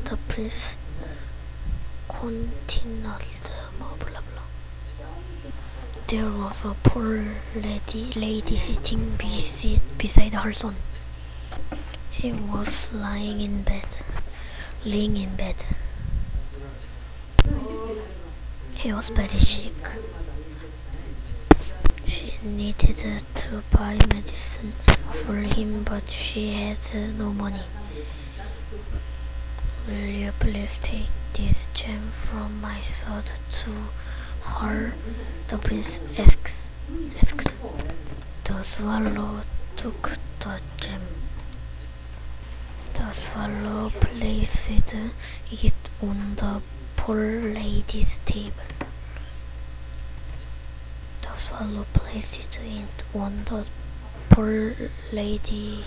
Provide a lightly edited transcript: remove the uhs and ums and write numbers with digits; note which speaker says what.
Speaker 1: the prince continued, blah blah blah. There was a poor lady sitting beside her son. He was laying in bed. He was very sick. She needed to buy medicine for him, but she had no money. Will you please take this gem from my sword to her? The prince asked. The swallow took the gem. The swallow placed it on the poor lady's table. The swallow placed it on the poor lady's